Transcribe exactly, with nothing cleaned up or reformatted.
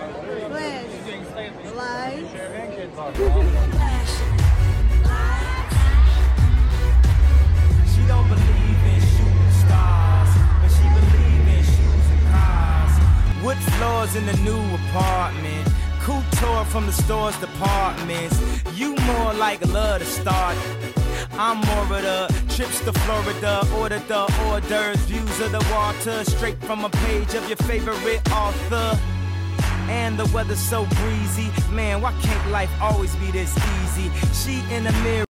Flash. Light. She don't believe in shooting stars, but she believe in shoes and cars. Wood floors in the new apartment. Couture from the store's departments. You more like love to start. I'm more of the trips to Florida. Order the hors d'oeuvres, views of the water. Straight from a page of your favorite author. And the weather's so breezy. Man, why can't life always be this easy? She in the mirror.